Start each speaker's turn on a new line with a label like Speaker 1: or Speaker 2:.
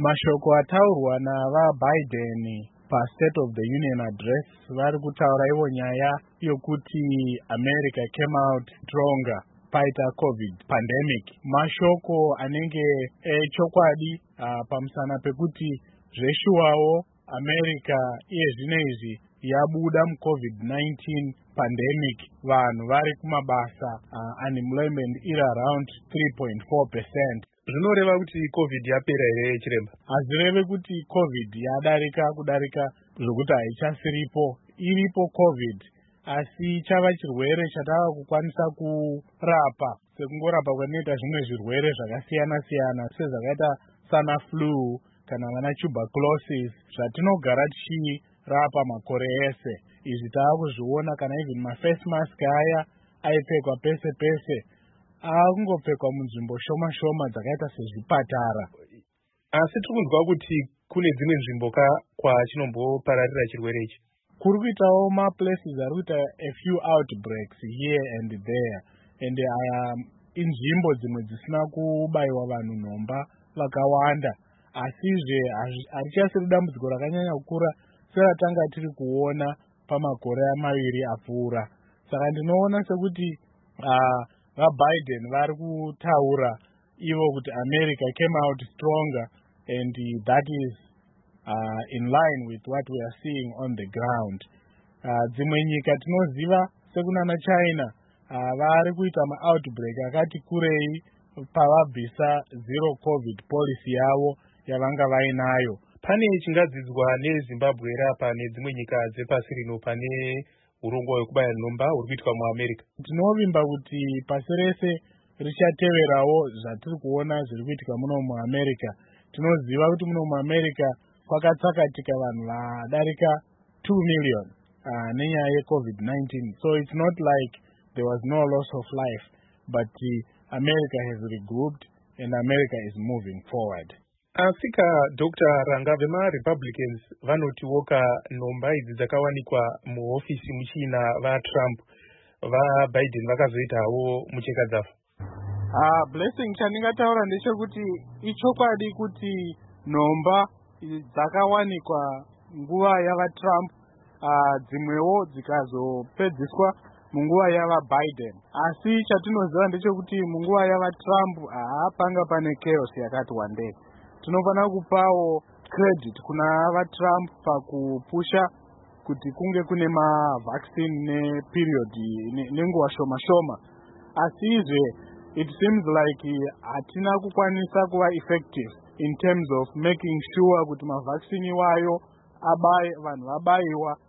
Speaker 1: Mashoko ataurwa navaBiden paState of the Union Address vari kutaura ivo nyaya yokuti America came out stronger paita COVID pandemic. Mashoko anenge echokwadi pamusana pekuti zveshuwawo America iye zvino izvi yabuda muCovid-19 pandemic, vanhu vari kumabasa, unemployment iri around 3.4%.
Speaker 2: Zvinoreva kuti COVID yapera here chiremba?
Speaker 1: Hazvireve kuti COVID kudarika zvokuti haichasiripo. Iripo COVID, asi chava chirwere chatava kukwanisa kurapa sekungorapa kwanoita zvimwe zvirwere zvakasiyana-siyana sezvakaita sana flu kana vana tuberculosis zvatinogara tichirapa makore ese. Izvi tava kuzviona kana even maface mask aya aipfekwa pese pese akungopfekwa munzvimbo shoma dzakaita sezvipatara.
Speaker 2: Asi tirikunzwa kuti kune dzimwe nzvimbo kwachinombopararira chirwere ichi.
Speaker 1: Kuri kuitawo maplaces ari kuita a few outbreaks here and there, and inzvimbo dzimwe dzisina kubayiwa vanhu nhomba vakawanda, asizve harichasiri dambudziko rakanyanya kukura seratanga tiri kuona pamakore maviri apfuura. Saka ndinoona sekuti vaBiden vari kutaura ivo kuti America came out stronger, and that is in line with what we are seeing on the ground. Dzimwe nyika tinoziva sekunana China vari kuita ma-outbreak akati kurei pavabvisa zero COVID policy yavo yavanga vainayo.
Speaker 2: Pane chingadzidzwa neZimbabwe apa nedzimwe nyika dzepasi rino pane urongwa hwekubaya nhomba huri kuitwa muAmerica?
Speaker 1: Tinovimba kuti pasi rese richateverawo zvatiri kuona zviri kuitika muno muAmerica. Tinoziva kuti muno muAmerica kwakatsakatika vanhu vadarika 2 million nenyaya yeCovid-19. So it's not like there was no loss of life, but America has regrouped and America is moving forward.
Speaker 2: Asika Dr. Ranga, vema-Republicans vanotiwoka nhomba idzi dzakawanikwa muhofisi muchina vaTrump, vaBiden vakazoitawo mucheka dzavo.
Speaker 1: Blessing, chandingataura ndechekuti ichokwadi kuti nhomba dzakawanikwa nguva yavaTrump dzimwewo dzikazopedziswa munguva yavaBiden. Asi chatinoziva ndechekuti munguva yavaTrump panga pane chaos yakati wandei. Tinofanira kupawo credit kuna vaTrump pakupusha kuti kunge kune mavaccine neperiod nenguva shoma. Asi izve it seems like hatina kukwanisa kuva effective in terms of making sure kuti mavaccine iwayo vanhu vabayiwa